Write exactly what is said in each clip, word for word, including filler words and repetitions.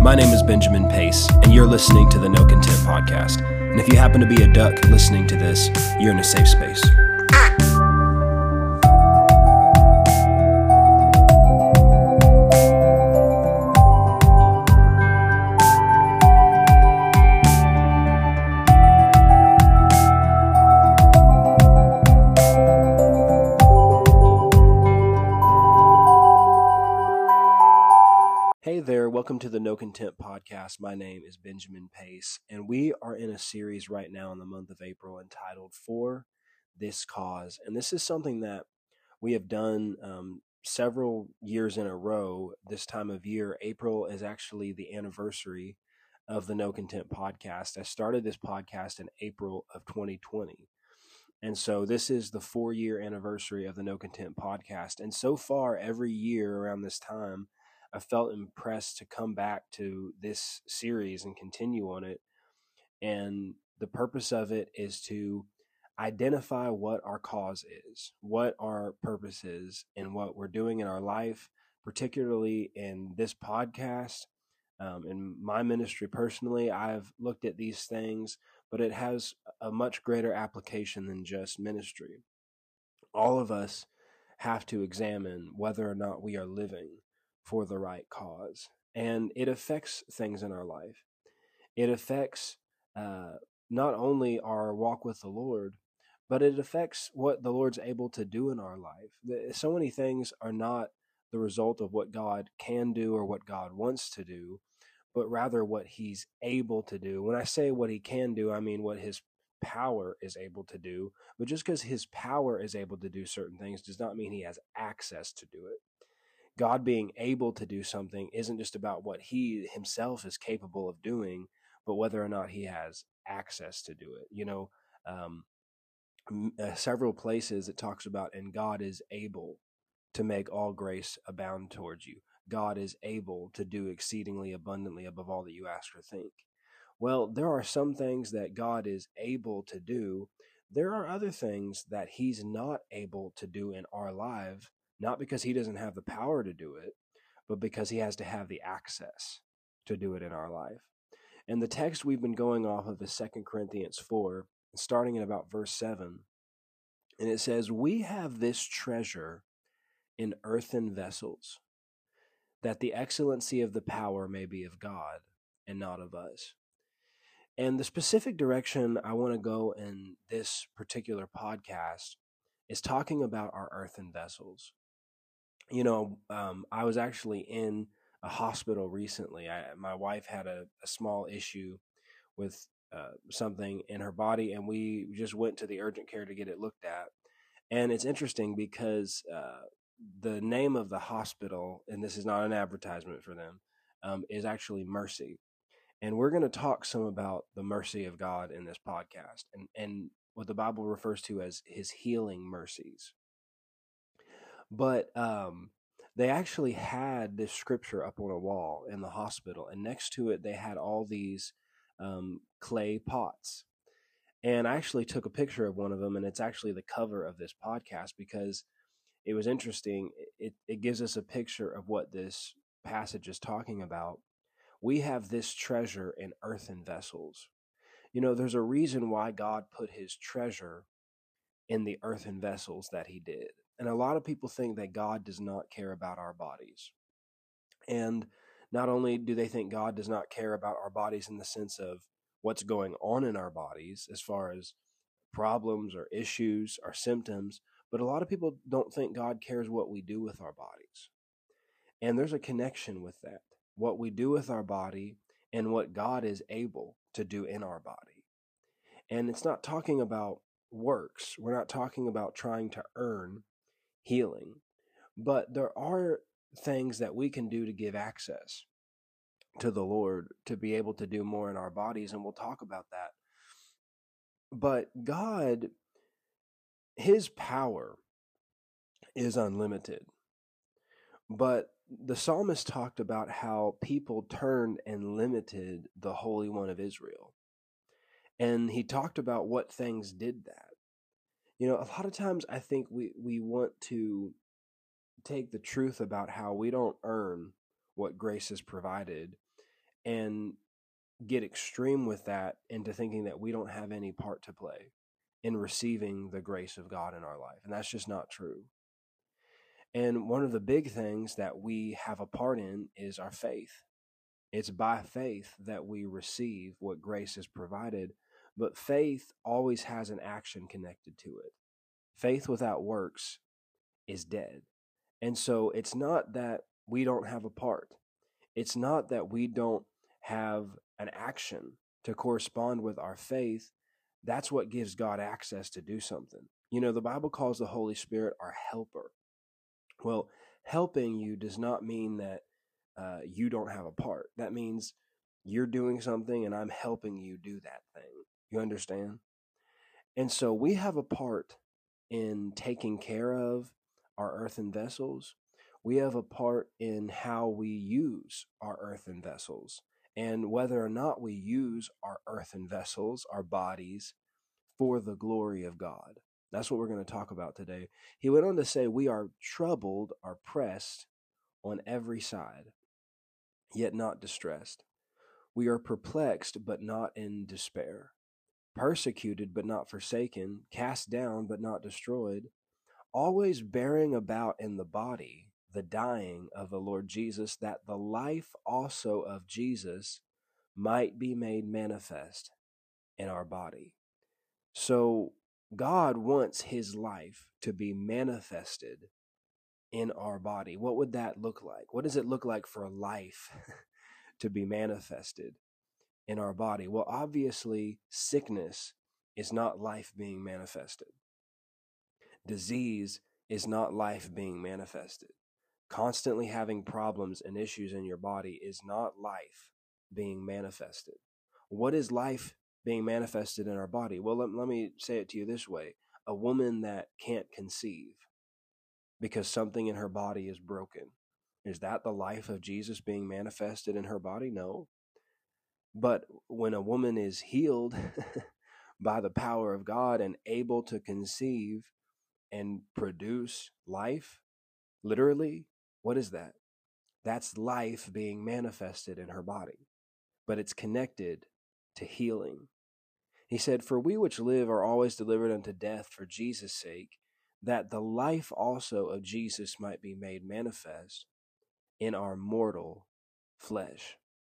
My name is Benjamin Pace, and you're listening to the No Content Podcast. And if you happen to be a duck listening to this, you're in a safe space. Hey there, welcome to the No Content Podcast. My name is Benjamin Pace, and we are in a series right now in the month of April entitled For This Cause. And this is something that we have done um, several years in a row. This time of year, April is actually the anniversary of the No Content Podcast. I started this podcast in April of twenty twenty. And so this is the four-year anniversary of the No Content Podcast. And so far, every year around this time, I felt impressed to come back to this series and continue on it. And the purpose of it is to identify what our cause is, what our purpose is, and what we're doing in our life, particularly in this podcast. Um, in my ministry personally, I've looked at these things, but it has a much greater application than just ministry. All of us have to examine whether or not we are living for the right cause. And it affects things in our life. It affects uh, not only our walk with the Lord, but it affects what the Lord's able to do in our life. So many things are not the result of what God can do or what God wants to do, but rather what he's able to do. When I say what he can do, I mean what his power is able to do. But just because his power is able to do certain things does not mean he has access to do it. God being able to do something isn't just about what he himself is capable of doing, but whether or not he has access to do it. You know, um, uh, several places it talks about, and God is able to make all grace abound towards you. God is able to do exceedingly abundantly above all that you ask or think. Well, there are some things that God is able to do. There are other things that he's not able to do in our lives, not because he doesn't have the power to do it, but because he has to have the access to do it in our life. And the text we've been going off of is Second Corinthians four, starting in about verse seven. And it says, "We have this treasure in earthen vessels, that the excellency of the power may be of God and not of us." And the specific direction I want to go in this particular podcast is talking about our earthen vessels. You know, um, I was actually in a hospital recently. I, my wife had a, a small issue with uh, something in her body, and we just went to the urgent care to get it looked at. And it's interesting because uh, the name of the hospital, and this is not an advertisement for them, um, is actually Mercy. And we're going to talk some about the mercy of God in this podcast and, and what the Bible refers to as his healing mercies. But um, they actually had this scripture up on a wall in the hospital, and next to it, they had all these um, clay pots. And I actually took a picture of one of them, and it's actually the cover of this podcast because it was interesting. It, it gives us a picture of what this passage is talking about. We have this treasure in earthen vessels. You know, there's a reason why God put his treasure in the earthen vessels that he did. And a lot of people think that God does not care about our bodies. And not only do they think God does not care about our bodies in the sense of what's going on in our bodies as far as problems or issues or symptoms, but a lot of people don't think God cares what we do with our bodies. And there's a connection with that, what we do with our body and what God is able to do in our body. And it's not talking about works. We're not talking about trying to earn healing, but there are things that we can do to give access to the Lord to be able to do more in our bodies, and we'll talk about that. But God, his power is unlimited. But the psalmist talked about how people turned and limited the Holy One of Israel. And he talked about what things did that. You know, a lot of times I think we, we want to take the truth about how we don't earn what grace has provided and get extreme with that into thinking that we don't have any part to play in receiving the grace of God in our life. And that's just not true. And one of the big things that we have a part in is our faith. It's by faith that we receive what grace has provided, but faith always has an action connected to it. Faith without works is dead. And so it's not that we don't have a part. It's not that we don't have an action to correspond with our faith. That's what gives God access to do something. You know, the Bible calls the Holy Spirit our helper. Well, helping you does not mean that uh, you don't have a part. That means you're doing something and I'm helping you do that thing. You understand? And so we have a part in taking care of our earthen vessels. We have a part in how we use our earthen vessels and whether or not we use our earthen vessels, our bodies, for the glory of God. That's what we're going to talk about today. He went on to say, we are troubled or pressed on every side, yet not distressed. We are perplexed, but not in despair. Persecuted, but not forsaken. Cast down, but not destroyed. Always bearing about in the body the dying of the Lord Jesus, that the life also of Jesus might be made manifest in our body. So God wants his life to be manifested in our body. What would that look like? What does it look like for life to be manifested in our body? Well, obviously, sickness is not life being manifested. Disease is not life being manifested. Constantly having problems and issues in your body is not life being manifested. What is life being manifested in our body? Well, let, let me say it to you this way. A woman that can't conceive because something in her body is broken. Is that the life of Jesus being manifested in her body? No. But when a woman is healed by the power of God and able to conceive and produce life, literally, what is that? That's life being manifested in her body, but it's connected to healing. He said, for we which live are always delivered unto death for Jesus' sake, that the life also of Jesus might be made manifest in our mortal flesh.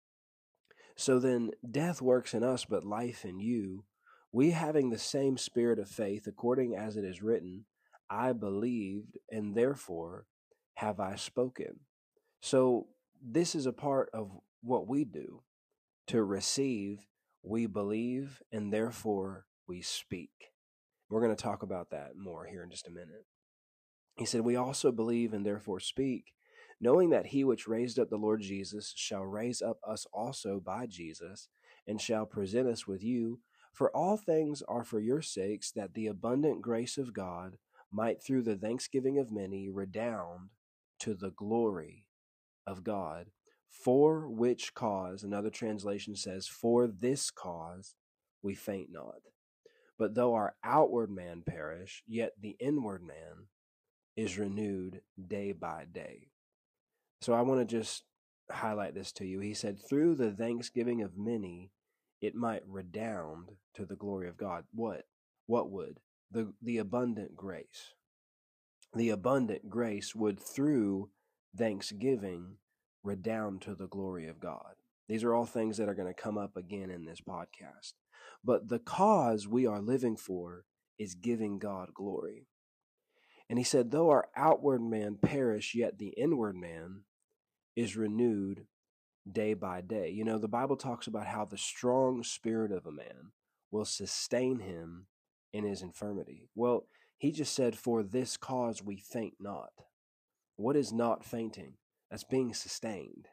So then death works in us, but life in you. We having the same spirit of faith, according as it is written, I believed, and therefore have I spoken. So this is a part of what we do. To receive, we believe, and therefore we speak. We're going to talk about that more here in just a minute. He said, we also believe and therefore speak, knowing that he which raised up the Lord Jesus shall raise up us also by Jesus, and shall present us with you. For all things are for your sakes, that the abundant grace of God might through the thanksgiving of many redound to the glory of God. For which cause, another translation says, for this cause we faint not. But though our outward man perish, yet the inward man is renewed day by day. So I want to just highlight this to you. He said, through the thanksgiving of many, it might redound to the glory of God. What? What would? The, the abundant grace. The abundant grace would, through thanksgiving, redound to the glory of God. These are all things that are going to come up again in this podcast. But the cause we are living for is giving God glory. And he said, though our outward man perish, yet the inward man is renewed day by day. You know, the Bible talks about how the strong spirit of a man will sustain him in his infirmity. Well, he just said, for this cause we faint not. What is not fainting? That's being sustained.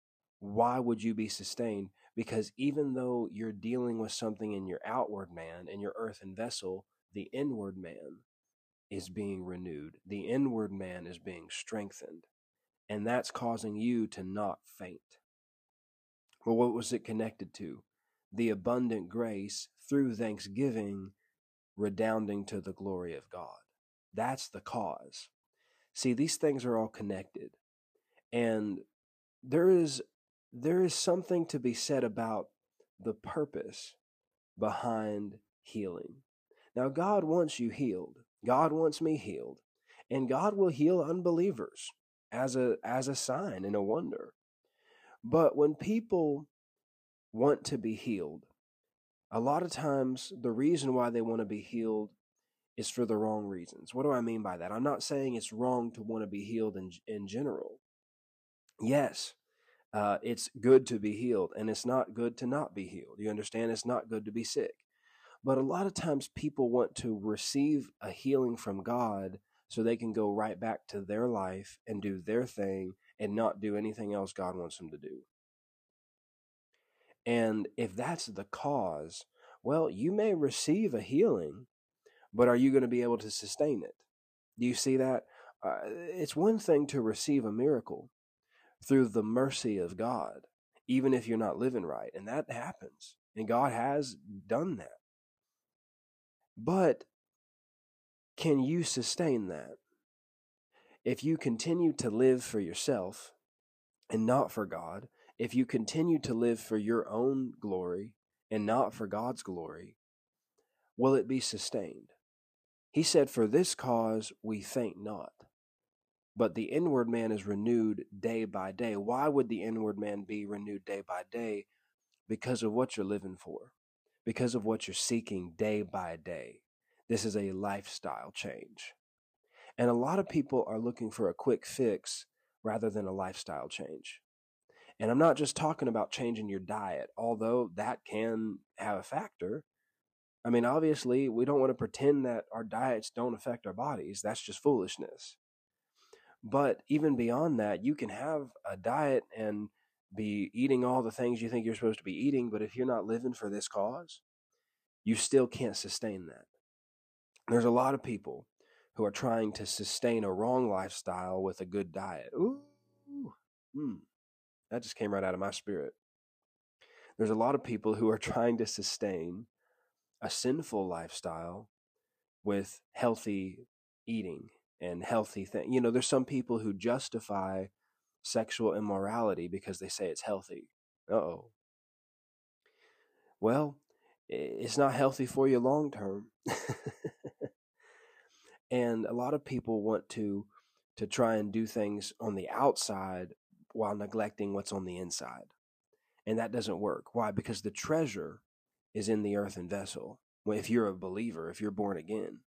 Why would you be sustained? Because even though you're dealing with something in your outward man, in your earthen vessel, the inward man is being renewed. The inward man is being strengthened. And that's causing you to not faint. Well, what was it connected to? The abundant grace through thanksgiving redounding to the glory of God. That's the cause. See, these things are all connected. And there is there is something to be said about the purpose behind healing. Now, God wants you healed. God wants me healed. And God will heal unbelievers as a as a sign and a wonder. But when people want to be healed, a lot of times the reason why they want to be healed is for the wrong reasons. What do I mean by that? I'm not saying it's wrong to want to be healed in in general. Yes, uh, it's good to be healed, and it's not good to not be healed. You understand? It's not good to be sick. But a lot of times people want to receive a healing from God so they can go right back to their life and do their thing and not do anything else God wants them to do. And if that's the cause, well, you may receive a healing, but are you going to be able to sustain it? Do you see that? Uh, it's one thing to receive a miracle through the mercy of God, even if you're not living right. And that happens. And God has done that. But can you sustain that? If you continue to live for yourself and not for God, if you continue to live for your own glory and not for God's glory, will it be sustained? He said, "For this cause we faint not, but the inward man is renewed day by day." Why would the inward man be renewed day by day? Because of what you're living for, because of what you're seeking day by day. This is a lifestyle change. And a lot of people are looking for a quick fix rather than a lifestyle change. And I'm not just talking about changing your diet, although that can have a factor. I mean, obviously, we don't want to pretend that our diets don't affect our bodies. That's just foolishness. But even beyond that, you can have a diet and be eating all the things you think you're supposed to be eating, but if you're not living for this cause, you still can't sustain that. There's a lot of people who are trying to sustain a wrong lifestyle with a good diet. Ooh, hmm, that just came right out of my spirit. There's a lot of people who are trying to sustain a sinful lifestyle with healthy eating and healthy things. You know, there's some people who justify sexual immorality because they say it's healthy. Uh-oh. Well, it's not healthy for you long term. And a lot of people want to to try and do things on the outside while neglecting what's on the inside. And that doesn't work. Why? Because the treasure is in the earthen vessel. Well, if you're a believer, if you're born again.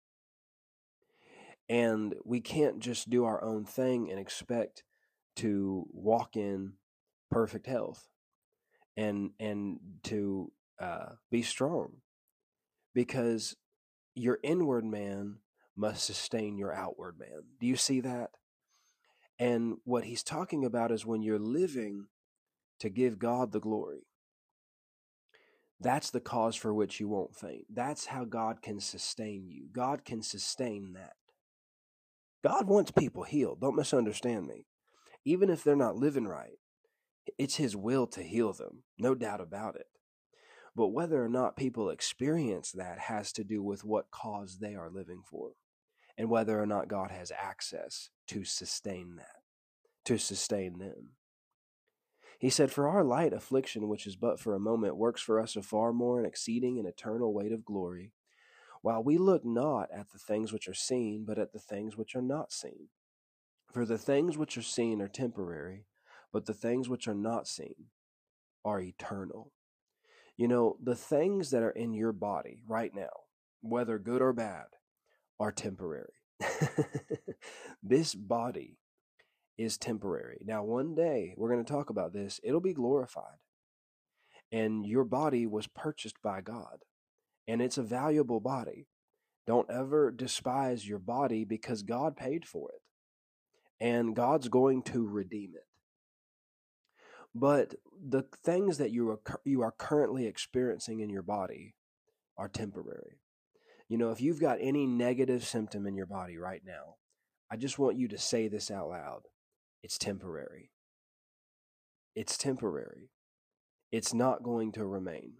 And we can't just do our own thing and expect to walk in perfect health and and to uh, be strong, because your inward man must sustain your outward man. Do you see that? And what he's talking about is when you're living to give God the glory, that's the cause for which you won't faint. That's how God can sustain you. God can sustain that. God wants people healed. Don't misunderstand me. Even if they're not living right, it's his will to heal them, no doubt about it. But whether or not people experience that has to do with what cause they are living for, and whether or not God has access to sustain that, to sustain them. He said, "For our light affliction, which is but for a moment, works for us a far more and exceeding and eternal weight of glory, while we look not at the things which are seen, but at the things which are not seen. For the things which are seen are temporary, but the things which are not seen are eternal." You know, the things that are in your body right now, whether good or bad, are temporary. This body is temporary. Now, one day, we're going to talk about this, it'll be glorified. And your body was purchased by God, and it's a valuable body. Don't ever despise your body because God paid for it, and God's going to redeem it. But the things that you are you are currently experiencing in your body are temporary. You know, if you've got any negative symptom in your body right now, I just want you to say this out loud. It's temporary. It's temporary. It's not going to remain.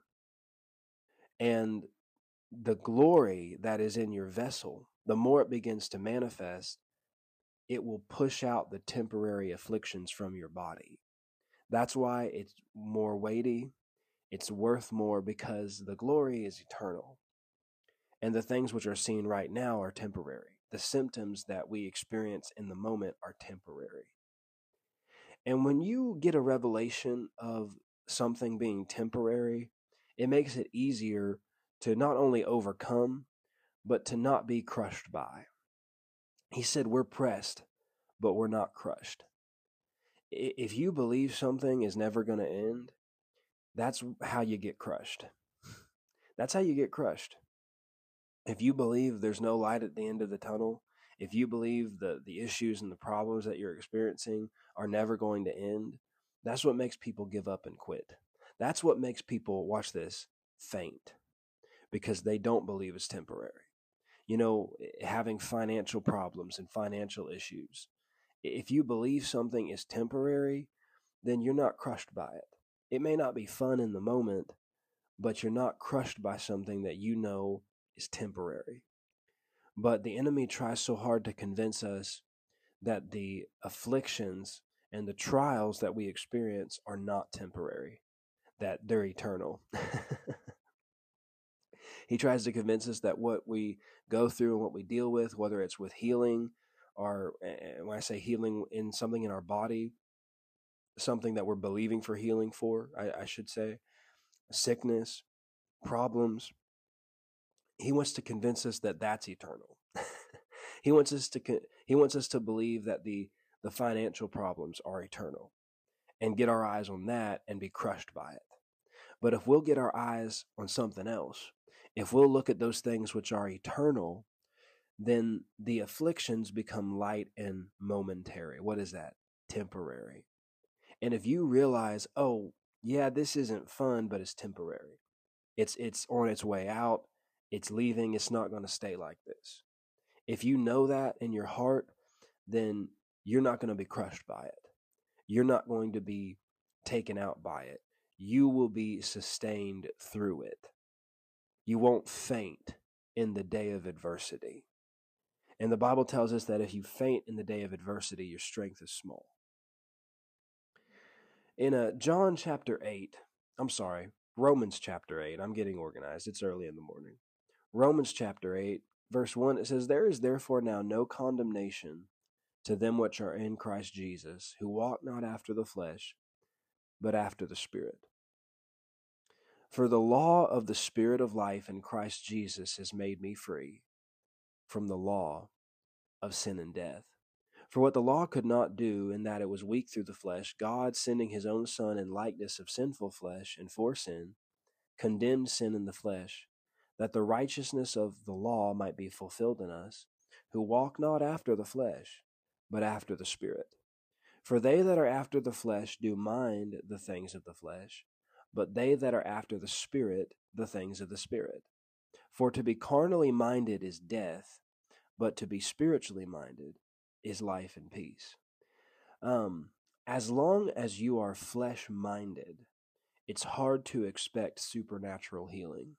And the glory that is in your vessel, the more it begins to manifest, it will push out the temporary afflictions from your body. That's why it's more weighty. It's worth more because the glory is eternal. And the things which are seen right now are temporary. The symptoms that we experience in the moment are temporary. And when you get a revelation of something being temporary, it makes it easier to not only overcome, but to not be crushed by. He said, we're pressed, but we're not crushed. If you believe something is never going to end, that's how you get crushed. That's how you get crushed. If you believe there's no light at the end of the tunnel, if you believe the, the issues and the problems that you're experiencing are never going to end, that's what makes people give up and quit. That's what makes people, watch this, faint, because they don't believe it's temporary. You know, having financial problems and financial issues. If you believe something is temporary, then you're not crushed by it. It may not be fun in the moment, but you're not crushed by something that you know is temporary. But the enemy tries so hard to convince us that the afflictions and the trials that we experience are not temporary, that they're eternal. He tries to convince us that what we go through and what we deal with, whether it's with healing or when I say healing in something in our body, something that we're believing for healing for, I, I should say, sickness, problems, he wants to convince us that that's eternal. he wants us to he wants us to believe that the the financial problems are eternal and get our eyes on that and be crushed by it. But if we'll get our eyes on something else, if we'll look at those things which are eternal, then the afflictions become light and momentary. What is that? Temporary. And if you realize, oh, yeah, this isn't fun, but it's temporary. It's it's on its way out. It's leaving. It's not going to stay like this. If you know that in your heart, then you're not going to be crushed by it. You're not going to be taken out by it. You will be sustained through it. You won't faint in the day of adversity. And the Bible tells us that if you faint in the day of adversity, your strength is small. In uh, John chapter eight, I'm sorry, Romans chapter eight, I'm getting organized. It's early in the morning. Romans chapter eight, verse one, it says, there is therefore now no condemnation to them which are in Christ Jesus, who walk not after the flesh, but after the Spirit. For the law of the Spirit of life in Christ Jesus has made me free from the law of sin and death. For what the law could not do, in that it was weak through the flesh, God, sending his own Son in likeness of sinful flesh, and for sin, condemned sin in the flesh, that the righteousness of the law might be fulfilled in us, who walk not after the flesh, but after the Spirit. For they that are after the flesh do mind the things of the flesh, but they that are after the Spirit, the things of the Spirit. For to be carnally minded is death, but to be spiritually minded is life and peace. Um, as long as you are flesh-minded, it's hard to expect supernatural healing.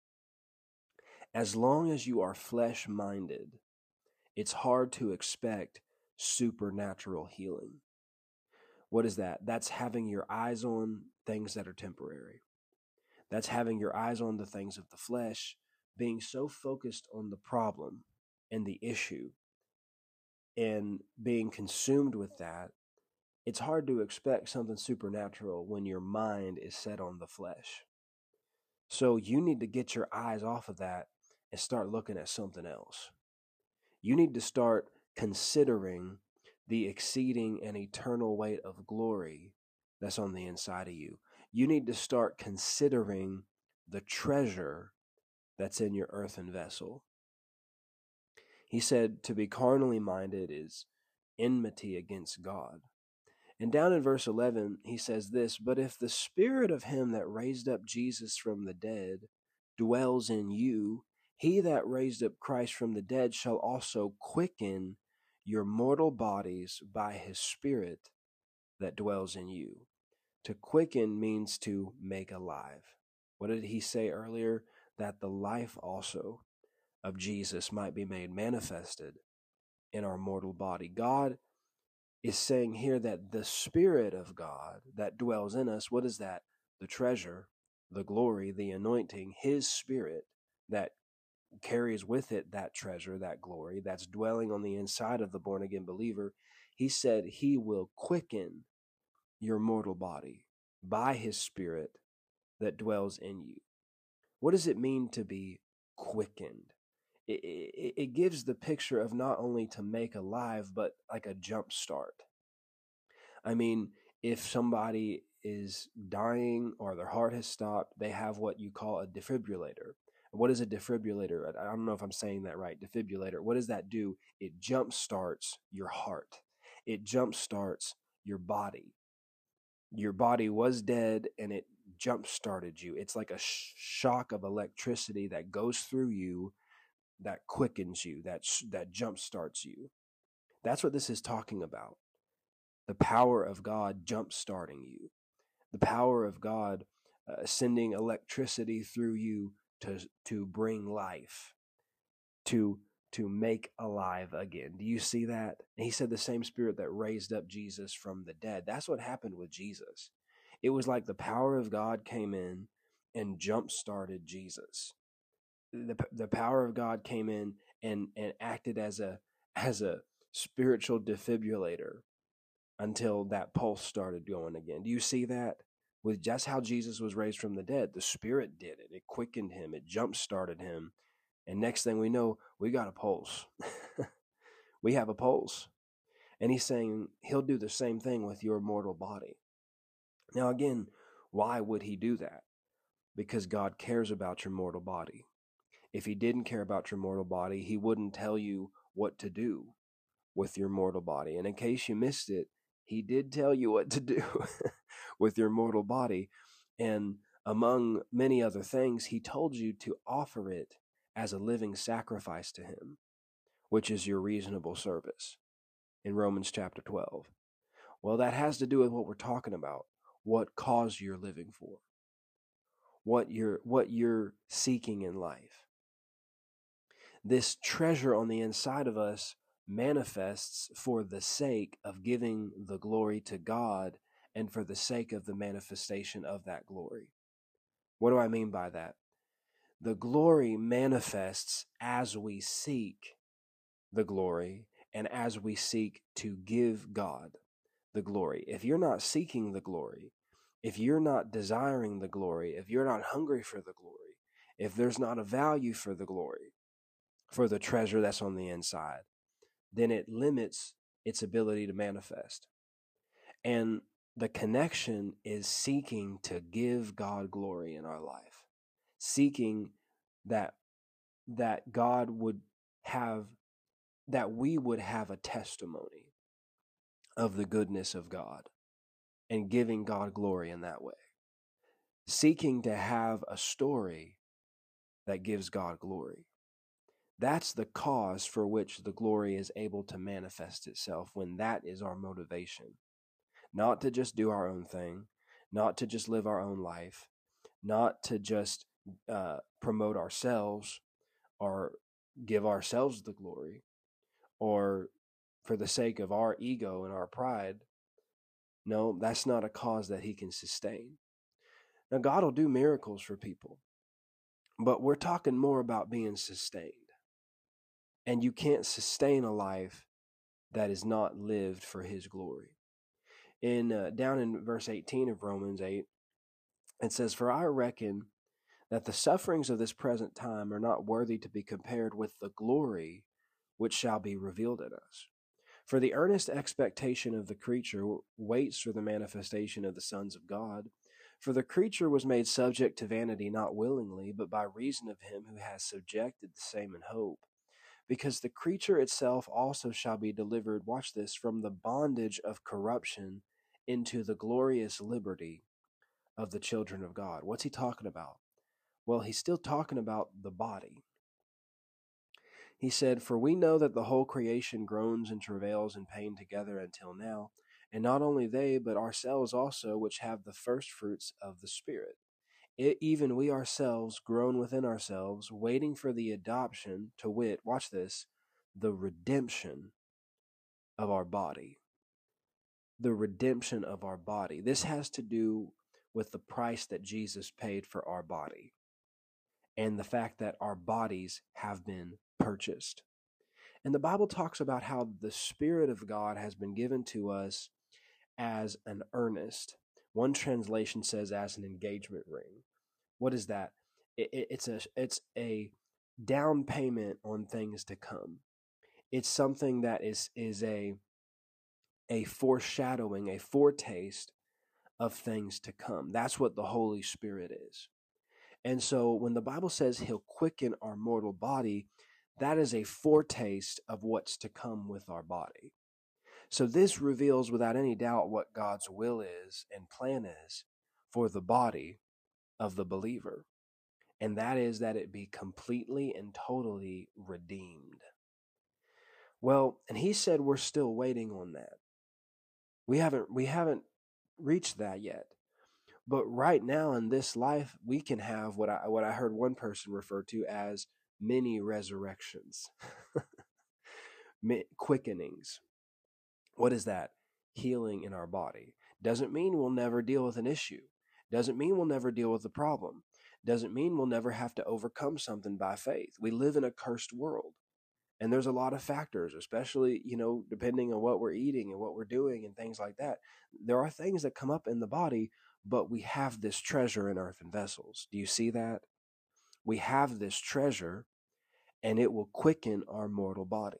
As long as you are flesh-minded, it's hard to expect supernatural healing. What is that? That's having your eyes on things that are temporary. That's having your eyes on the things of the flesh, being so focused on the problem and the issue and being consumed with that. It's hard to expect something supernatural when your mind is set on the flesh. So you need to get your eyes off of that and start looking at something else. You need to start considering the exceeding and eternal weight of glory that's on the inside of you. You need to start considering the treasure that's in your earthen vessel. He said to be carnally minded is enmity against God. And down in verse eleven, he says this, but if the spirit of him that raised up Jesus from the dead dwells in you, he that raised up Christ from the dead shall also quicken your mortal bodies by his Spirit that dwells in you. To quicken means to make alive. What did he say earlier? That the life also of Jesus might be made manifested in our mortal body. God is saying here that the Spirit of God that dwells in us, what is that? The treasure, the glory, the anointing, His Spirit that carries with it that treasure, that glory, that's dwelling on the inside of the born-again believer. He said He will quicken your mortal body by His Spirit that dwells in you. What does it mean to be quickened? It, it, it gives the picture of not only to make alive, but like a jump start. I mean, if somebody is dying or their heart has stopped, they have what you call a defibrillator. What is a defibrillator? I don't know if I'm saying that right. Defibrillator. What does that do? It jump starts your heart. It jump starts your body. Your body was dead and it jump started you. It's like a sh- shock of electricity that goes through you, that quickens you, that sh- that jump starts you. That's what this is talking about. The power of God jump starting you. The power of God uh, sending electricity through you to to bring life, to to make alive again. Do you see that? And he said the same Spirit that raised up Jesus from the dead. That's what happened with Jesus. It was like the power of God came in and jump started Jesus. The, the power of God came in and, and acted as a as a spiritual defibrillator until that pulse started going again. Do you see that? With just how Jesus was raised from the dead, the Spirit did it. It quickened him. It jump started him. And next thing we know, we got a pulse. We have a pulse. And he's saying he'll do the same thing with your mortal body. Now, again, why would he do that? Because God cares about your mortal body. If he didn't care about your mortal body, he wouldn't tell you what to do with your mortal body. And in case you missed it, he did tell you what to do with your mortal body. And among many other things, he told you to offer it as a living sacrifice to him, which is your reasonable service in Romans chapter twelve. Well, that has to do with what we're talking about, what cause you're living for, what you're, what you're seeking in life. This treasure on the inside of us manifests for the sake of giving the glory to God and for the sake of the manifestation of that glory. What do I mean by that? The glory manifests as we seek the glory and as we seek to give God the glory. If you're not seeking the glory, if you're not desiring the glory, if you're not hungry for the glory, if there's not a value for the glory, for the treasure that's on the inside, then it limits its ability to manifest. And the connection is seeking to give God glory in our life, seeking that that God would have, that we would have a testimony of the goodness of God and giving God glory in that way. Seeking to have a story that gives God glory. That's the cause for which the glory is able to manifest itself, when that is our motivation. Not to just do our own thing, not to just live our own life, not to just uh, promote ourselves or give ourselves the glory, or for the sake of our ego and our pride. No, that's not a cause that he can sustain. Now, God will do miracles for people, but we're talking more about being sustained. And you can't sustain a life that is not lived for his glory. In uh, down in verse eighteen of Romans eight, it says, "For I reckon that the sufferings of this present time are not worthy to be compared with the glory which shall be revealed in us. For the earnest expectation of the creature waits for the manifestation of the sons of God. For the creature was made subject to vanity not willingly, but by reason of him who has subjected the same in hope. Because the creature itself also shall be delivered," watch this, "from the bondage of corruption into the glorious liberty of the children of God." What's he talking about? Well, he's still talking about the body. He said, "For we know that the whole creation groans and travails in pain together until now, and not only they, but ourselves also, which have the first fruits of the Spirit. It, even we ourselves groan within ourselves, waiting for the adoption, to wit," watch this, "the redemption of our body." the redemption of our body. This has to do with the price that Jesus paid for our body and the fact that our bodies have been purchased. And the Bible talks about how the Spirit of God has been given to us as an earnest. One translation says as an engagement ring. What is that? It, it, it's a it's a down payment on things to come. It's something that is is a a foreshadowing, a foretaste of things to come. That's what the Holy Spirit is. And so when the Bible says he'll quicken our mortal body, that is a foretaste of what's to come with our body. So this reveals without any doubt what God's will is and plan is for the body of the believer. And that is that it be completely and totally redeemed. Well, and he said we're still waiting on that. We haven't we haven't reached that yet. But right now in this life, we can have what I what I heard one person refer to as mini resurrections, quickenings. What is that? Healing in our body. Doesn't mean we'll never deal with an issue. Doesn't mean we'll never deal with a problem. Doesn't mean we'll never have to overcome something by faith. We live in a cursed world. And there's a lot of factors, especially, you know, depending on what we're eating and what we're doing and things like that. There are things that come up in the body, but we have this treasure in earthen vessels. Do you see that? We have this treasure, and it will quicken our mortal body.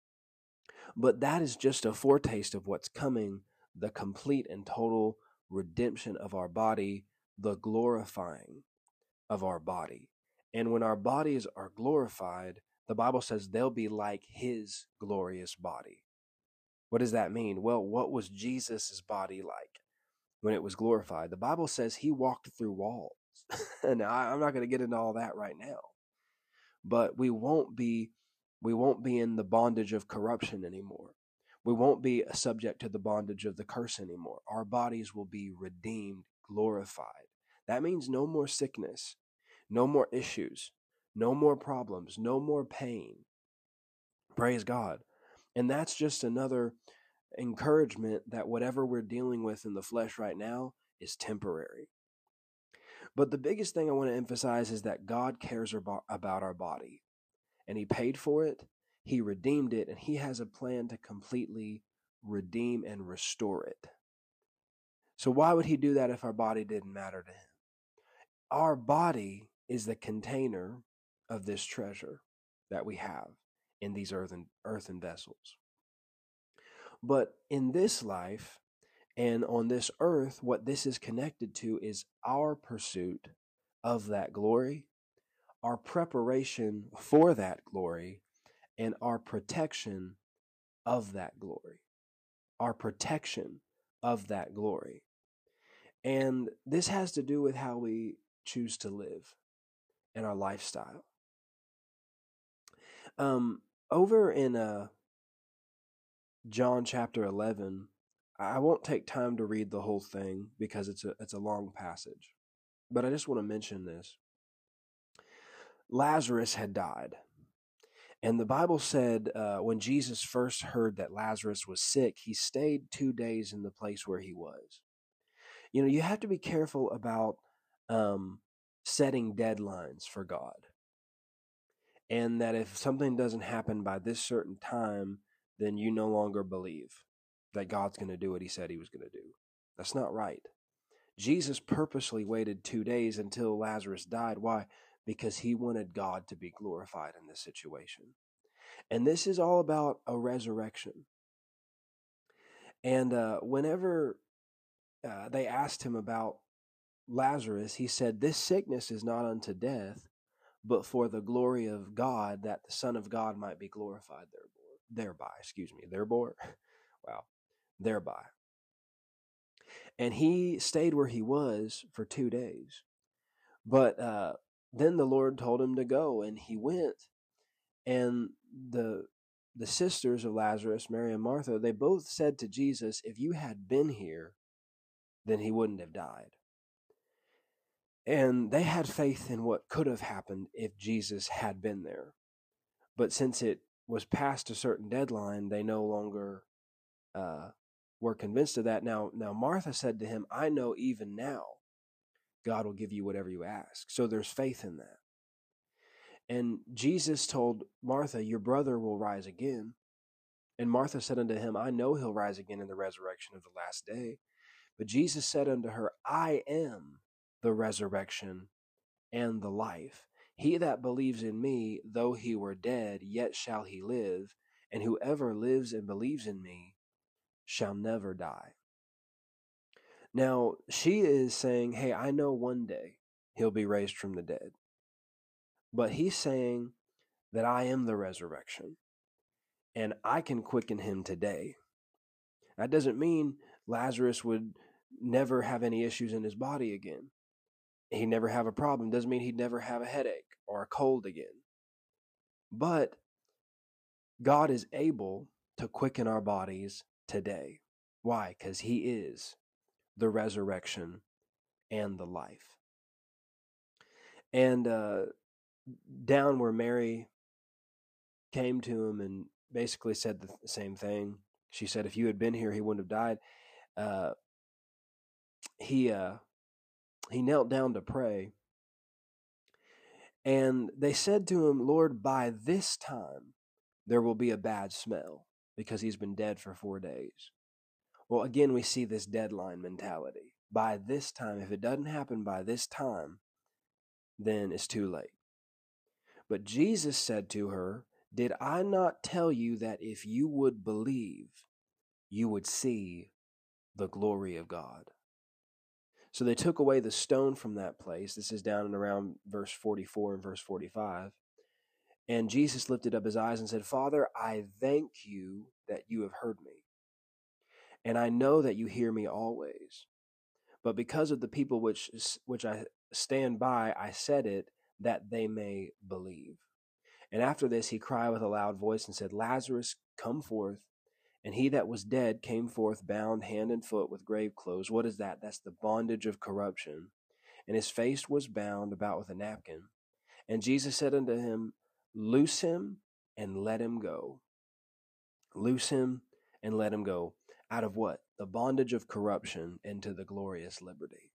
But that is just a foretaste of what's coming, the complete and total redemption of our body, the glorifying of our body. And when our bodies are glorified, the Bible says they'll be like his glorious body. What does that mean? Well, what was Jesus's body like when it was glorified? The Bible says he walked through walls. And I, I'm not going to get into all that right now. But we won't be we won't be in the bondage of corruption anymore. We won't be subject to the bondage of the curse anymore. Our bodies will be redeemed, glorified. That means no more sickness, no more issues, no more problems, no more pain. Praise God. And that's just another encouragement that whatever we're dealing with in the flesh right now is temporary. But the biggest thing I want to emphasize is that God cares about our body, and he paid for it, he redeemed it, and he has a plan to completely redeem and restore it. So why would he do that if our body didn't matter to him? Our body is the container of this treasure that we have in these earthen, earthen vessels. But in this life and on this earth, what this is connected to is our pursuit of that glory, our preparation for that glory, and our protection of that glory. Our protection of that glory. And this has to do with how we choose to live and our lifestyle. Um, over in uh, John chapter eleven, I won't take time to read the whole thing because it's a it's a long passage, but I just want to mention this. Lazarus had died, and the Bible said uh, when Jesus first heard that Lazarus was sick, he stayed two days in the place where he was. You know, you have to be careful about um, setting deadlines for God. And that if something doesn't happen by this certain time, then you no longer believe that God's going to do what he said he was going to do. That's not right. Jesus purposely waited two days until Lazarus died. Why? Because he wanted God to be glorified in this situation. And this is all about a resurrection. And uh, whenever uh, they asked him about Lazarus, he said, "This sickness is not unto death, but for the glory of God, that the Son of God might be glorified thereby." Thereby, excuse me, thereby. Wow, thereby. And he stayed where he was for two days. But uh, then the Lord told him to go, and he went. And the the sisters of Lazarus, Mary and Martha, they both said to Jesus, "If you had been here, then he wouldn't have died." And they had faith in what could have happened if Jesus had been there. But since it was past a certain deadline, they no longer uh, were convinced of that. Now, now Martha said to him, I know even now God will give you whatever you ask. So there's faith in that. And Jesus told Martha, your brother will rise again. And Martha said unto him, I know he'll rise again in the resurrection of the last day. But Jesus said unto her, I am the resurrection and the life. He that believes in me, though he were dead, yet shall he live. And whoever lives and believes in me shall never die. Now, she is saying, hey, I know one day he'll be raised from the dead. But he's saying that I am the resurrection and I can quicken him today. That doesn't mean Lazarus would never have any issues in his body again. He'd never have a problem. Doesn't mean he'd never have a headache or a cold again. But God is able to quicken our bodies today. Why? Because he is the resurrection and the life. And uh, down where Mary came to him and basically said the same thing. She said, if you had been here, he wouldn't have died. Uh, he uh, he knelt down to pray. And they said to him, Lord, by this time there will be a bad smell because he's been dead for four days. Well, again, we see this deadline mentality. By this time, if it doesn't happen by this time, then it's too late. But Jesus said to her, did I not tell you that if you would believe, you would see the glory of God? So they took away the stone from that place. This is down in around verse forty-four and verse forty-five. And Jesus lifted up his eyes and said, Father, I thank you that you have heard me. And I know that you hear me always. But because of the people which, which I stand by, I said it, that they may believe. And after this, he cried with a loud voice and said, Lazarus, come forth. And he that was dead came forth, bound hand and foot with grave clothes. What is that? That's the bondage of corruption. And his face was bound about with a napkin. And Jesus said unto him, loose him and let him go. Loose him and let him go. Out of what? The bondage of corruption into the glorious liberty.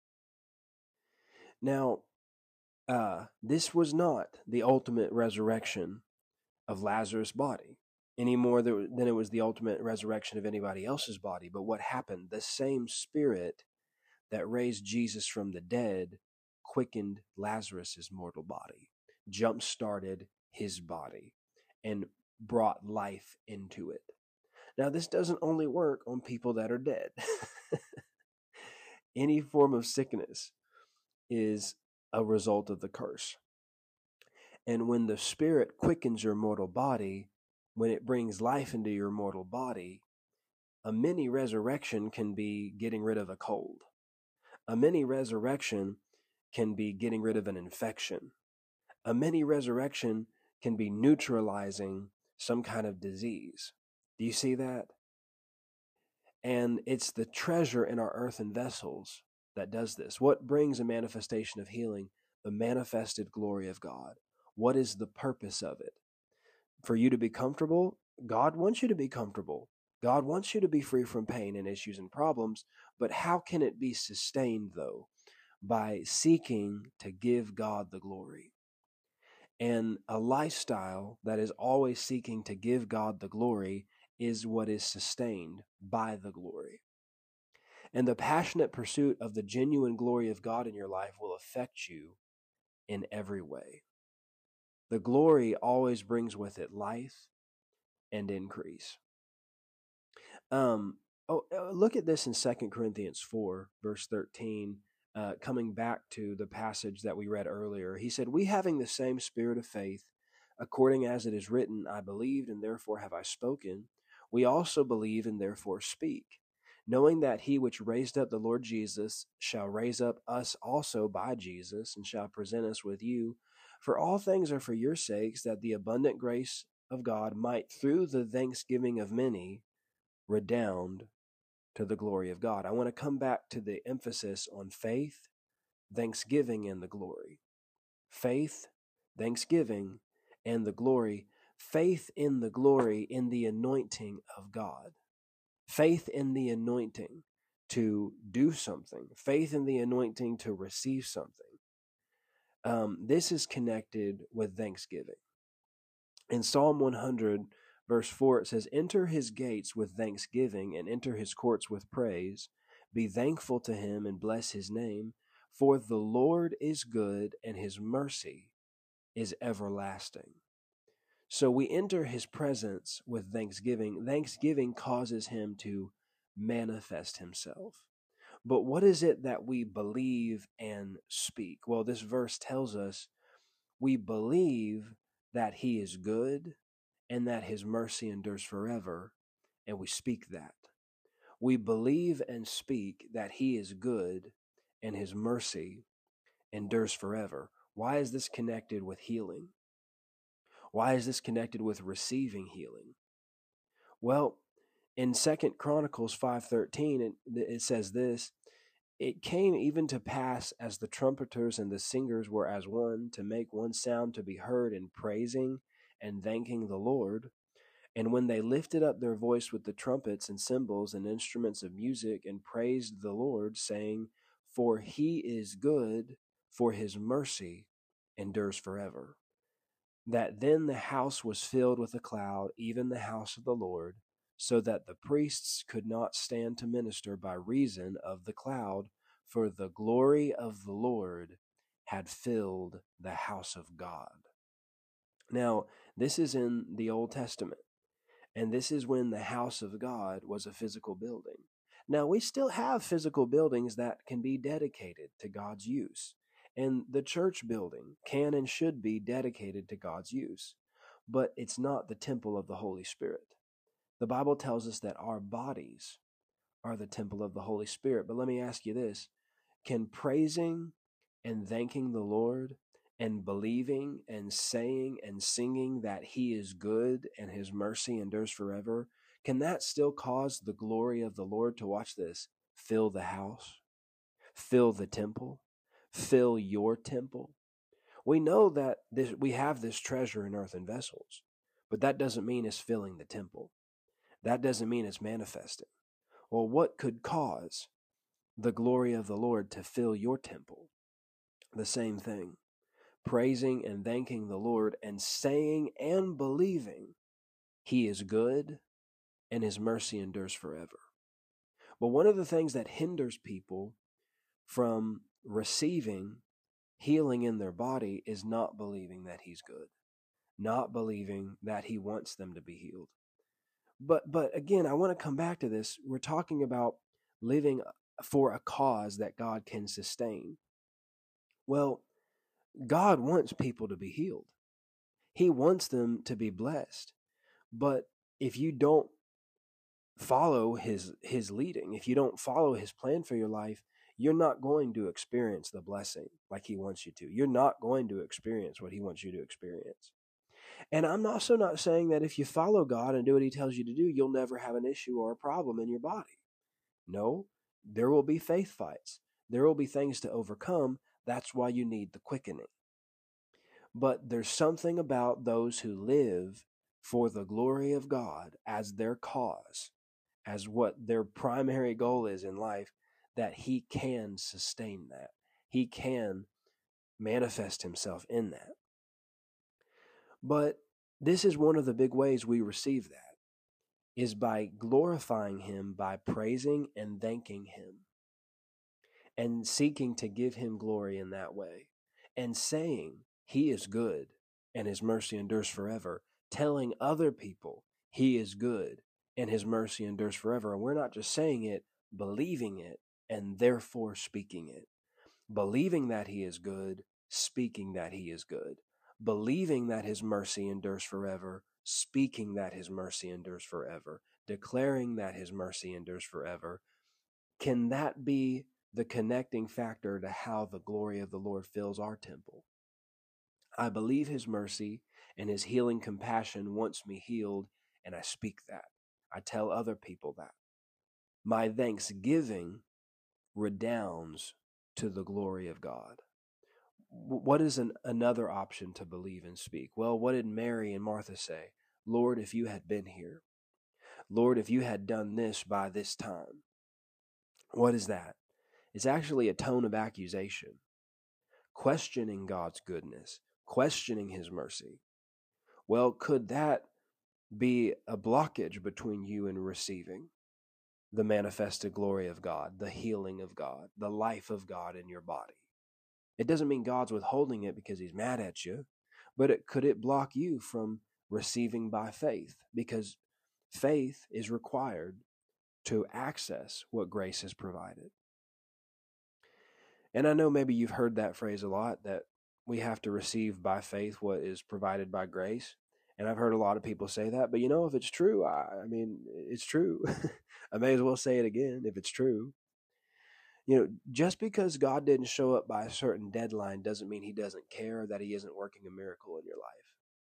Now, uh, this was not the ultimate resurrection of Lazarus' body any more than it was the ultimate resurrection of anybody else's body. But what happened? The same spirit that raised Jesus from the dead quickened Lazarus' mortal body, jump-started his body, and brought life into it. Now, this doesn't only work on people that are dead. Any form of sickness is a result of the curse. And when the Spirit quickens your mortal body, when it brings life into your mortal body, a mini resurrection can be getting rid of a cold. A mini resurrection can be getting rid of an infection. A mini resurrection can be neutralizing some kind of disease. Do you see that? And it's the treasure in our earthen vessels that does this. What brings a manifestation of healing? The manifested glory of God. What is the purpose of it? For you to be comfortable? God wants you to be comfortable. God wants you to be free from pain and issues and problems. But how can it be sustained, though? By seeking to give God the glory. And a lifestyle that is always seeking to give God the glory is what is sustained by the glory. And the passionate pursuit of the genuine glory of God in your life will affect you in every way. The glory always brings with it life and increase. Um, oh, look at this in Second Corinthians four, verse thirteen, uh, coming back to the passage that we read earlier. He said, we having the same spirit of faith, according as it is written, I believed and therefore have I spoken. We also believe and therefore speak, knowing that he which raised up the Lord Jesus shall raise up us also by Jesus and shall present us with you. For all things are for your sakes, that the abundant grace of God might, through the thanksgiving of many, redound to the glory of God. I want to come back to the emphasis on faith, thanksgiving, and the glory. Faith, thanksgiving, and the glory. Faith in the glory, in the anointing of God. faith in the anointing to do something, faith in the anointing to receive something. Um, this is connected with thanksgiving. In Psalm one hundred, verse four, it says, "Enter his gates with thanksgiving and enter his courts with praise. Be thankful to him and bless his name, for the Lord is good and his mercy is everlasting." So we enter his presence with thanksgiving. Thanksgiving causes him to manifest himself. But what is it that we believe and speak? Well, this verse tells us we believe that he is good and that his mercy endures forever, and we speak that. We believe and speak that he is good and his mercy endures forever. Why is this connected with healing? Why is this connected with receiving healing? Well, in Second Chronicles five thirteen, it, it says this, "It came even to pass as the trumpeters and the singers were as one, to make one sound to be heard in praising and thanking the Lord. And when they lifted up their voice with the trumpets and cymbals and instruments of music and praised the Lord, saying, For he is good, for his mercy endures forever. That then the house was filled with a cloud, even the house of the Lord, so that the priests could not stand to minister by reason of the cloud, for the glory of the Lord had filled the house of God." Now, this is in the Old Testament, and this is when the house of God was a physical building. Now, we still have physical buildings that can be dedicated to God's use, and the church building can and should be dedicated to God's use, but it's not the temple of the Holy Spirit. The Bible tells us that our bodies are the temple of the Holy Spirit. But let me ask you this: can praising and thanking the Lord and believing and saying and singing that he is good and his mercy endures forever, can that still cause the glory of the Lord to, watch this, fill the house, fill the temple, fill your temple? We know that this, we have this treasure in earthen vessels, but that doesn't mean it's filling the temple. That doesn't mean it's manifesting. Well, what could cause the glory of the Lord to fill your temple? The same thing. Praising and thanking the Lord and saying and believing he is good and his mercy endures forever. But one of the things that hinders people from receiving healing in their body is not believing that he's good, not believing that he wants them to be healed. But but again, I want to come back to this. We're talking about living for a cause that God can sustain. Well, God wants people to be healed. He wants them to be blessed. But if you don't follow his his leading, if you don't follow his plan for your life, you're not going to experience the blessing like he wants you to. You're not going to experience what he wants you to experience. And I'm also not saying that if you follow God and do what he tells you to do, you'll never have an issue or a problem in your body. No, there will be faith fights. There will be things to overcome. That's why you need the quickening. But there's something about those who live for the glory of God as their cause, as what their primary goal is in life, that he can sustain that. He can manifest himself in that. But this is one of the big ways we receive that, is by glorifying him, by praising and thanking him, and seeking to give him glory in that way, and saying he is good and his mercy endures forever, telling other people he is good and his mercy endures forever. And we're not just saying it, believing it, and therefore speaking it. Believing that he is good, speaking that he is good. Believing that his mercy endures forever, speaking that his mercy endures forever, declaring that his mercy endures forever. Can that be the connecting factor to how the glory of the Lord fills our temple? I believe his mercy and his healing compassion wants me healed, and I speak that. I tell other people that. My thanksgiving redounds to the glory of God. What is an, another option to believe and speak? Well, what did Mary and Martha say? Lord, if you had been here. Lord, if you had done this by this time. What is that? It's actually a tone of accusation, questioning God's goodness, questioning his mercy. Well, could that be a blockage between you and receiving the manifested glory of God, the healing of God, the life of God in your body? It doesn't mean God's withholding it because he's mad at you, but it, could it block you from receiving by faith? Because faith is required to access what grace has provided. And I know maybe you've heard that phrase a lot, that we have to receive by faith what is provided by grace. And I've heard a lot of people say that, but you know, if it's true, I, I mean, it's true. I may as well say it again if it's true. You know, just because God didn't show up by a certain deadline doesn't mean he doesn't care, that he isn't working a miracle in your life.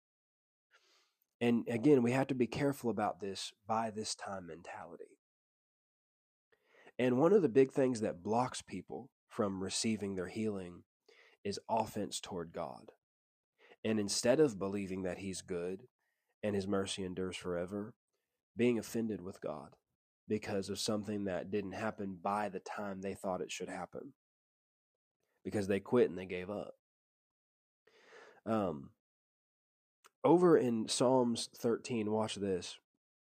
And again, we have to be careful about this by this time mentality. And one of the big things that blocks people from receiving their healing is offense toward God. And instead of believing that he's good and his mercy endures forever, being offended with God because of something that didn't happen by the time they thought it should happen, because they quit and they gave up. Um, over in Psalms thirteen, watch this.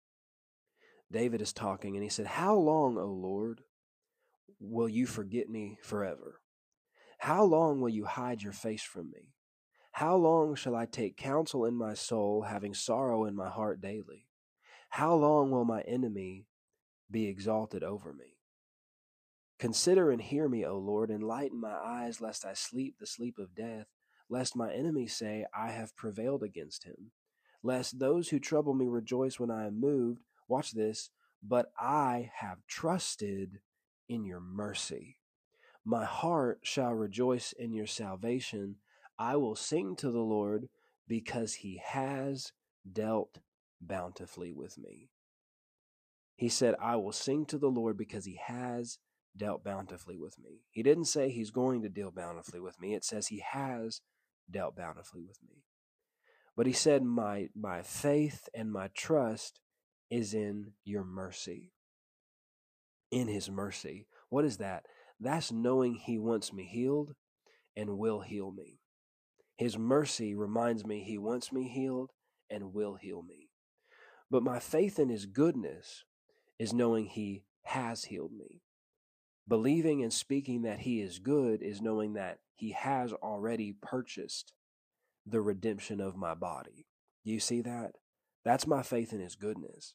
David is talking and he said, "How long, O Lord, will you forget me forever? How long will you hide your face from me? How long shall I take counsel in my soul, having sorrow in my heart daily? How long will my enemy be exalted over me? Consider and hear me, O Lord, enlighten my eyes, lest I sleep the sleep of death, lest my enemies say, I have prevailed against him, lest those who trouble me rejoice when I am moved." Watch this. "But I have trusted in your mercy. My heart shall rejoice in your salvation. I will sing to the Lord because he has dealt bountifully with me." He said, "I will sing to the Lord because he has dealt bountifully with me." He didn't say he's going to deal bountifully with me. It says he has dealt bountifully with me. But he said, my, my faith and my trust is in your mercy. In his mercy. What is that? That's knowing he wants me healed and will heal me. His mercy reminds me he wants me healed and will heal me. But my faith in his goodness is knowing he has healed me. Believing and speaking that he is good is knowing that he has already purchased the redemption of my body. Do you see that? That's my faith in his goodness.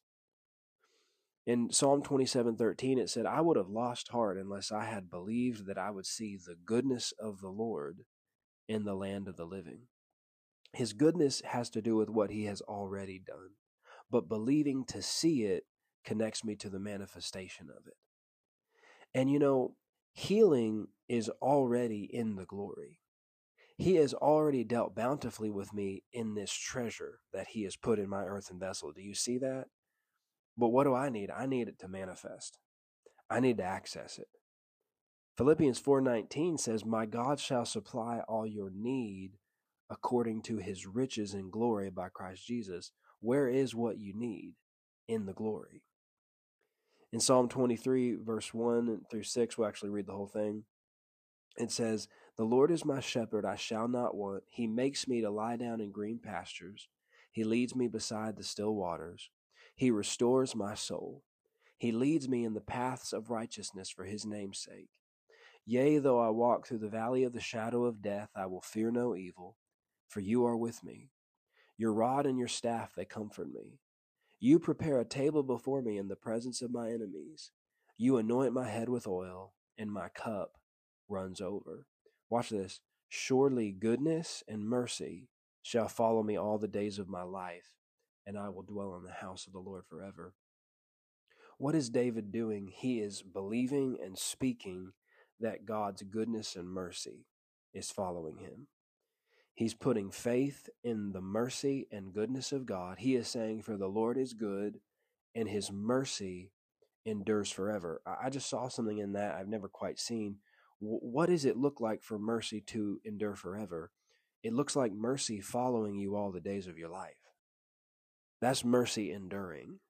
In Psalm twenty-seven thirteen, it said, "I would have lost heart unless I had believed that I would see the goodness of the Lord in the land of the living." His goodness has to do with what he has already done, but believing to see it connects me to the manifestation of it. And you know, healing is already in the glory. He has already dealt bountifully with me in this treasure that he has put in my earthen vessel. Do you see that? But what do I need? I need it to manifest. I need to access it. Philippians four nineteen says, "My God shall supply all your need according to his riches and glory by Christ Jesus." Where is what you need? In the glory. In Psalm twenty-three, verse one through six, we'll actually read the whole thing. It says, "The Lord is my shepherd, I shall not want. He makes me to lie down in green pastures. He leads me beside the still waters. He restores my soul. He leads me in the paths of righteousness for his name's sake. Yea, though I walk through the valley of the shadow of death, I will fear no evil, for you are with me. Your rod and your staff, they comfort me. You prepare a table before me in the presence of my enemies. You anoint my head with oil, and my cup runs over." Watch this. "Surely goodness and mercy shall follow me all the days of my life, and I will dwell in the house of the Lord forever." What is David doing? He is believing and speaking that God's goodness and mercy is following him. He's putting faith in the mercy and goodness of God. He is saying, "For the Lord is good, and his mercy endures forever." I just saw something in that I've never quite seen. What does it look like for mercy to endure forever? It looks like mercy following you all the days of your life. That's mercy enduring.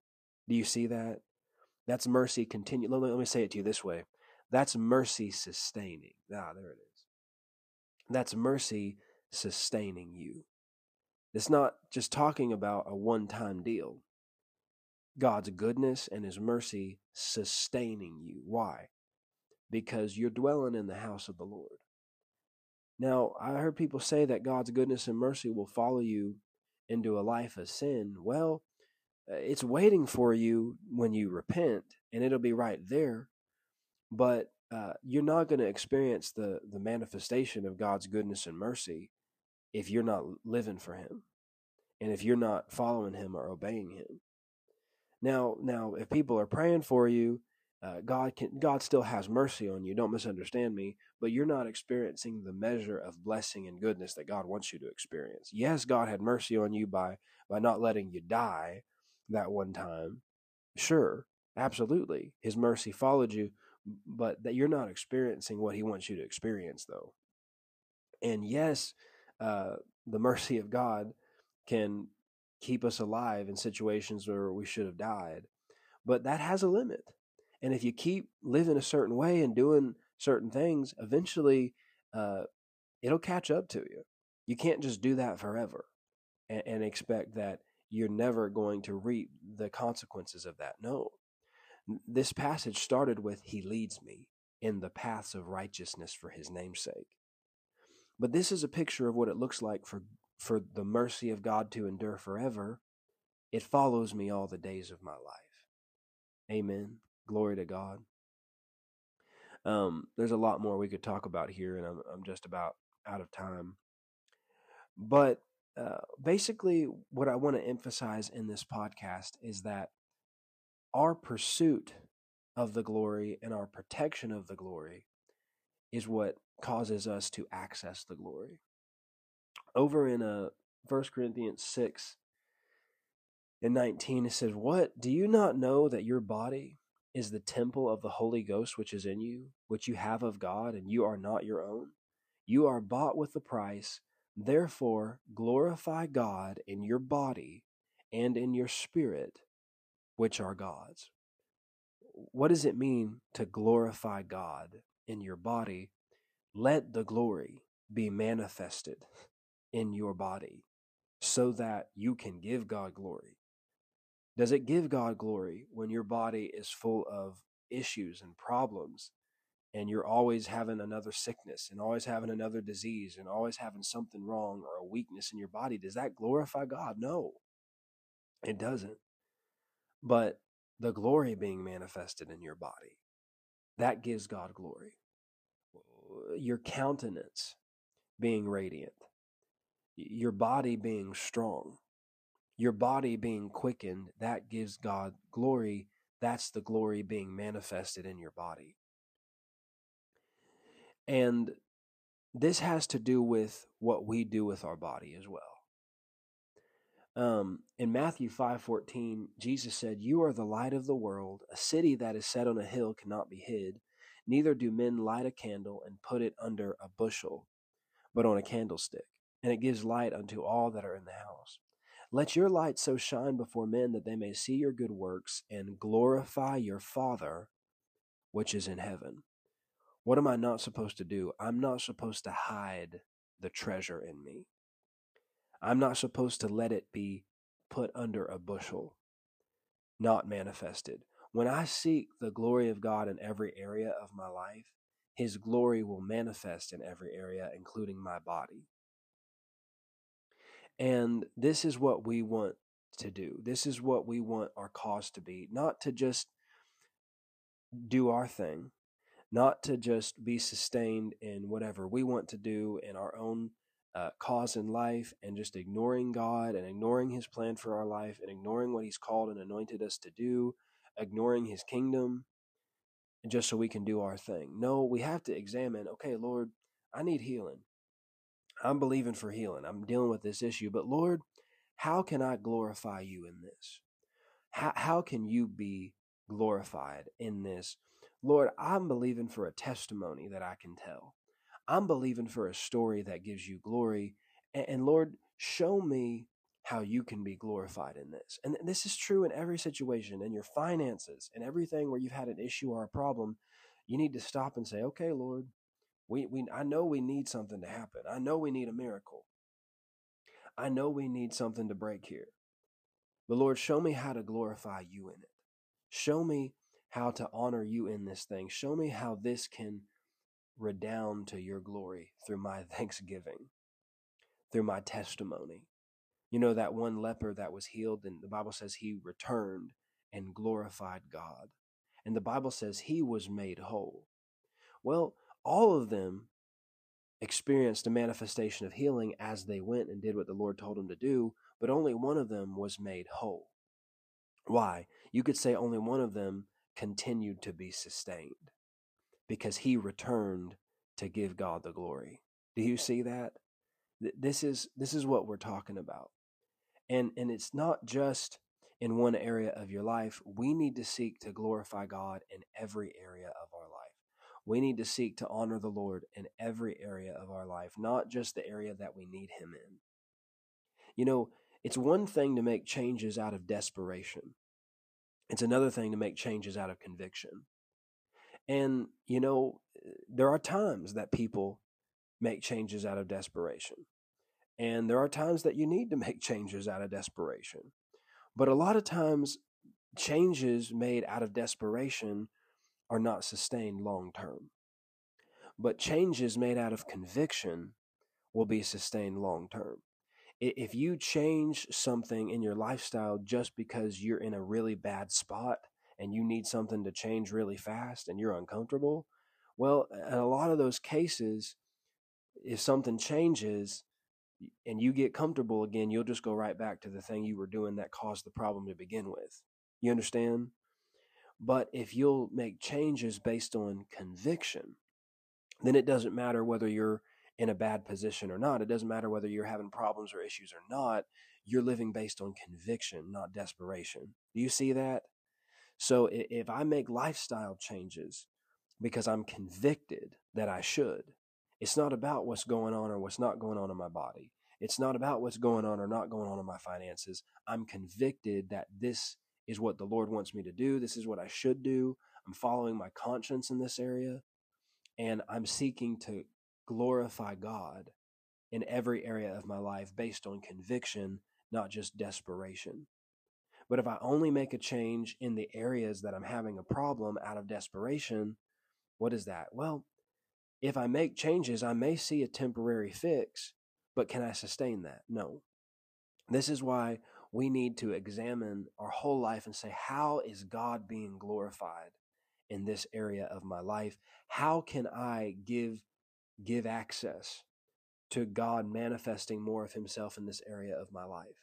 Do you see that? That's mercy continue. Let me, let me say it to you this way. That's mercy sustaining. Ah, there it is. That's mercy sustaining you. It's not just talking about a one-time deal. God's goodness and his mercy sustaining you. Why? Because you're dwelling in the house of the Lord. Now, I heard people say that God's goodness and mercy will follow you into a life of sin. Well, it's waiting for you when you repent, and it'll be right there. But uh, you're not going to experience the, the manifestation of God's goodness and mercy if you're not living for him and if you're not following him or obeying him. Now, now, if people are praying for you, uh, God can God still has mercy on you. Don't misunderstand me, but you're not experiencing the measure of blessing and goodness that God wants you to experience. Yes, God had mercy on you by by not letting you die that one time. Sure, absolutely, his mercy followed you, but that you're not experiencing what he wants you to experience, though. And yes, uh, the mercy of God can keep us alive in situations where we should have died, but that has a limit. And if you keep living a certain way and doing certain things, eventually uh, it'll catch up to you. You can't just do that forever and, and expect that you're never going to reap the consequences of that. No. This passage started with, he leads me in the paths of righteousness for his name's sake. But this is a picture of what it looks like for, for the mercy of God to endure forever. It follows me all the days of my life. Amen. Glory to God. Um, there's a lot more we could talk about here, and I'm, I'm just about out of time. But uh, basically, what I want to emphasize in this podcast is that our pursuit of the glory and our protection of the glory is what causes us to access the glory. Over in uh, First Corinthians six and nineteen, it says, "What? Do you not know that your body is the temple of the Holy Ghost which is in you, which you have of God, and you are not your own? You are bought with a price. Therefore, glorify God in your body and in your spirit, which are God's." What does it mean to glorify God in your body? Let the glory be manifested in your body so that you can give God glory. Does it give God glory when your body is full of issues and problems and you're always having another sickness and always having another disease and always having something wrong or a weakness in your body? Does that glorify God? No, it doesn't. But the glory being manifested in your body, that gives God glory. Your countenance being radiant, your body being strong, your body being quickened, that gives God glory. That's the glory being manifested in your body. And this has to do with what we do with our body as well. Um, in Matthew five fourteen, Jesus said, "You are the light of the world. A city that is set on a hill cannot be hid. Neither do men light a candle and put it under a bushel, but on a candlestick, and it gives light unto all that are in the house. Let your light so shine before men that they may see your good works and glorify your Father which is in heaven." What am I not supposed to do? I'm not supposed to hide the treasure in me. I'm not supposed to let it be put under a bushel, not manifested. When I seek the glory of God in every area of my life, his glory will manifest in every area, including my body. And this is what we want to do. This is what we want our cause to be, not to just do our thing, not to just be sustained in whatever we want to do in our own uh, cause in life and just ignoring God and ignoring his plan for our life and ignoring what he's called and anointed us to do, ignoring his kingdom, just so we can do our thing. No, we have to examine, okay, Lord, I need healing. I'm believing for healing. I'm dealing with this issue, but Lord, how can I glorify you in this? How, how can you be glorified in this? Lord, I'm believing for a testimony that I can tell. I'm believing for a story that gives you glory. And, and Lord, show me how you can be glorified in this. And this is true in every situation, in your finances, and everything where you've had an issue or a problem. You need to stop and say, okay, Lord, we, we I know we need something to happen. I know we need a miracle. I know we need something to break here. But Lord, show me how to glorify you in it. Show me how to honor you in this thing. Show me how this can redound to your glory through my thanksgiving, through my testimony. You know, that one leper that was healed, and the Bible says he returned and glorified God. And the Bible says he was made whole. Well, all of them experienced a manifestation of healing as they went and did what the Lord told them to do, but only one of them was made whole. Why? You could say only one of them continued to be sustained because he returned to give God the glory. Do you see that? This is this is what we're talking about. And and it's not just in one area of your life. We need to seek to glorify God in every area of our life. We need to seek to honor the Lord in every area of our life, not just the area that we need him in. You know, it's one thing to make changes out of desperation. It's another thing to make changes out of conviction. And, you know, there are times that people make changes out of desperation. And there are times that you need to make changes out of desperation. But a lot of times, changes made out of desperation are not sustained long term. But changes made out of conviction will be sustained long term. If you change something in your lifestyle just because you're in a really bad spot and you need something to change really fast and you're uncomfortable, well, in a lot of those cases, if something changes and you get comfortable again, you'll just go right back to the thing you were doing that caused the problem to begin with. You understand? But if you'll make changes based on conviction, then it doesn't matter whether you're in a bad position or not. It doesn't matter whether you're having problems or issues or not. You're living based on conviction, not desperation. Do you see that? So if I make lifestyle changes because I'm convicted that I should, it's not about what's going on or what's not going on in my body. It's not about what's going on or not going on in my finances. I'm convicted that this is what the Lord wants me to do. This is what I should do. I'm following my conscience in this area, and I'm seeking to glorify God in every area of my life based on conviction, not just desperation. But if I only make a change in the areas that I'm having a problem out of desperation, what is that? Well, if I make changes, I may see a temporary fix, but can I sustain that? No. This is why we need to examine our whole life and say, how is God being glorified in this area of my life? How can I give give access to God manifesting more of himself in this area of my life?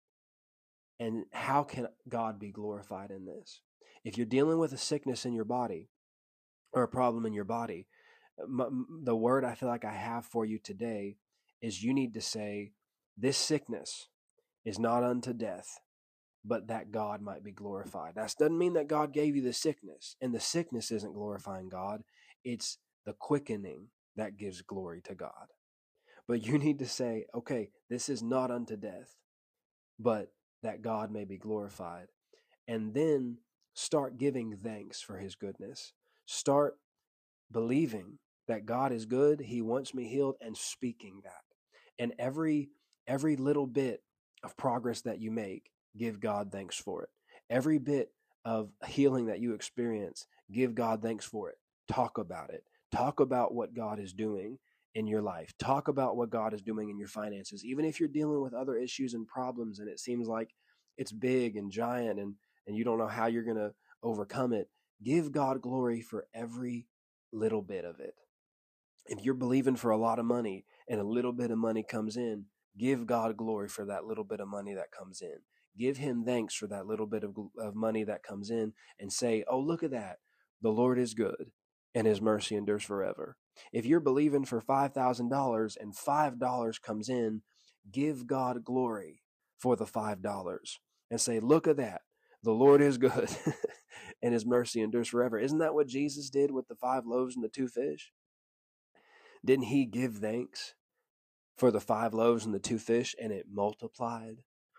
And how can God be glorified in this? If you're dealing with a sickness in your body or a problem in your body, the word I feel like I have for you today is you need to say, this sickness is not unto death, but that God might be glorified. That doesn't mean that God gave you the sickness, and the sickness isn't glorifying God. It's the quickening that gives glory to God. But you need to say, okay, this is not unto death, but that God may be glorified. And then start giving thanks for his goodness. Start believing that God is good, he wants me healed, and speaking that. And every every little bit of progress that you make, give God thanks for it. Every bit of healing that you experience, give God thanks for it. Talk about it. Talk about what God is doing in your life. Talk about what God is doing in your finances. Even if you're dealing with other issues and problems and it seems like it's big and giant and, and you don't know how you're going to overcome it, give God glory for every little bit of it. If you're believing for a lot of money and a little bit of money comes in, give God glory for that little bit of money that comes in. Give him thanks for that little bit of, of money that comes in and say, oh, look at that. The Lord is good and his mercy endures forever. If you're believing for five thousand dollars and five dollars comes in, give God glory for the five dollars and say, look at that. The Lord is good and his mercy endures forever. Isn't that what Jesus did with the five loaves and the two fish? Didn't he give thanks for the five loaves and the two fish and it multiplied?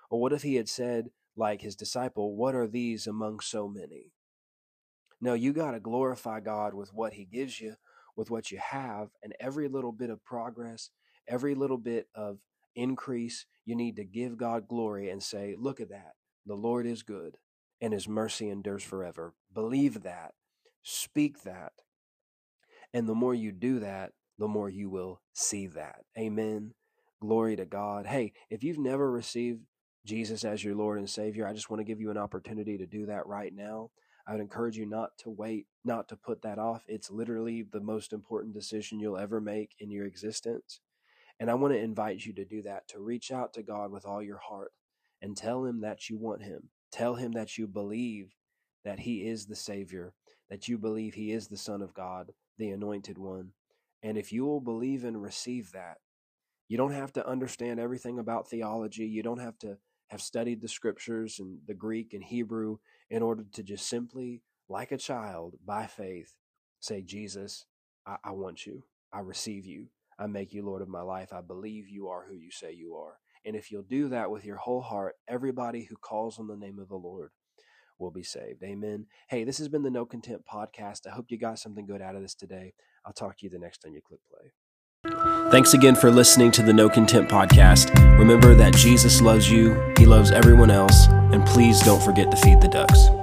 Or what if he had said, like his disciple, what are these among so many? No, you got to glorify God with what he gives you, with what you have, and every little bit of progress, every little bit of increase, you need to give God glory and say, look at that. The Lord is good and his mercy endures forever. Believe that. Speak that. And the more you do that, the more you will see that. Amen. Glory to God. Hey, if you've never received Jesus as your Lord and Savior, I just want to give you an opportunity to do that right now. I would encourage you not to wait, not to put that off. It's literally the most important decision you'll ever make in your existence. And I want to invite you to do that, to reach out to God with all your heart and tell him that you want him. Tell him that you believe that he is the Savior, that you believe he is the Son of God, the Anointed One. And if you will believe and receive that, you don't have to understand everything about theology. You don't have to have studied the scriptures and the Greek and Hebrew in order to just simply, like a child, by faith, say, Jesus, I, I want you. I receive you. I make you Lord of my life. I believe you are who you say you are. And if you'll do that with your whole heart, everybody who calls on the name of the Lord will be saved. Amen. Hey, this has been the No Content Podcast. I hope you got something good out of this today. I'll talk to you the next time you click play. Thanks again for listening to the No Content Podcast. Remember that Jesus loves you, he loves everyone else, and please don't forget to feed the ducks.